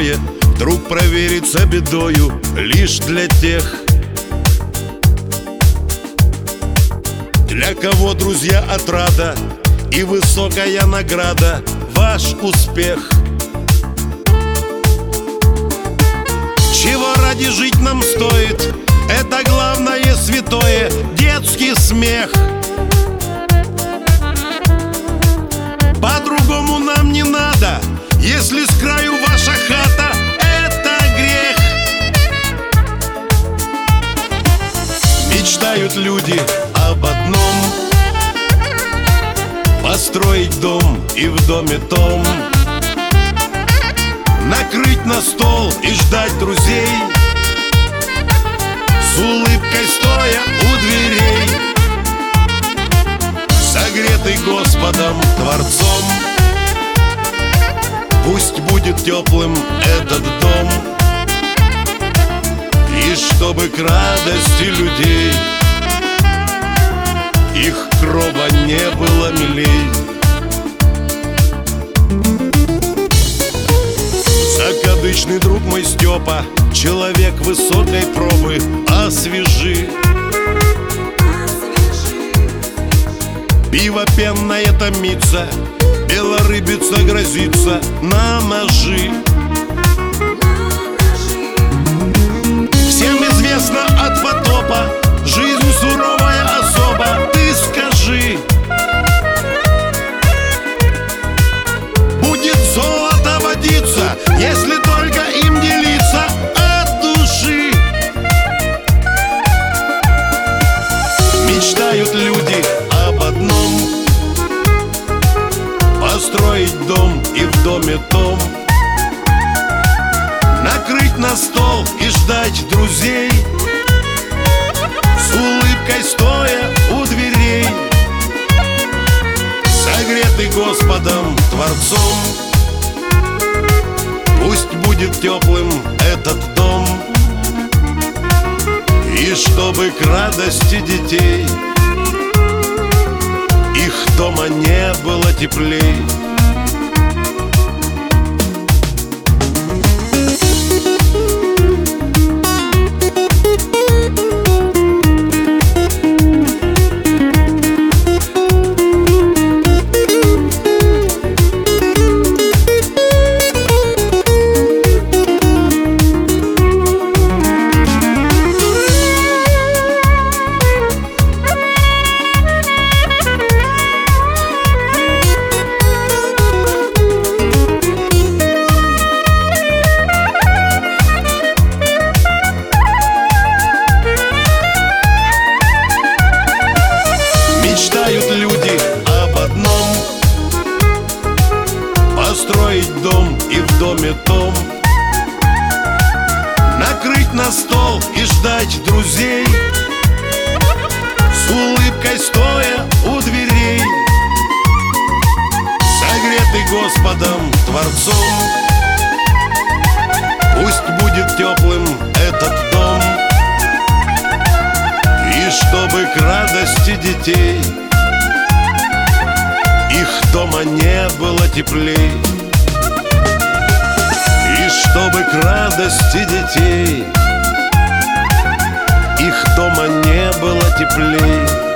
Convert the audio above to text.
святое вдруг проверится бедою лишь для тех, для кого, друзья, отрада и высокая награда — ваш успех. Чего ради жить нам стоит? Это главное святое — детский смех. По-другому нам не надо, если с краю ваша хата — это грех. Мечтают люди об одном — построить дом и в доме том накрыть на стол и ждать друзей, с улыбкой стоя у дверей, согретый Господом Творцом. Пусть будет теплым этот дом, и чтобы к радости людей их крова не было милей. Закадычный друг мой Степа, человек высокой пробы, освежи. Пиво пенное томится, белорыбица грозится на ножи. Всем известно от потопа, жизнь суровая особа. Ты скажи, будет золото водиться, если только им делиться от души. Мечтают люди об одном — построить дом и в доме том накрыть на стол и ждать друзей, с улыбкой стоя у дверей, согретый Господом Творцом. Пусть будет теплым этот дом, и чтобы к радости детей их дома не было теплей. Мечтают люди об одном — построить дом и в доме том накрыть на стол и ждать друзей, с улыбкой стоя у дверей, согретый Господом Творцом. Пусть будет теплым этот дом, и чтобы к радости детей их дома не было теплей. И чтобы к радости детей их дома не было теплей.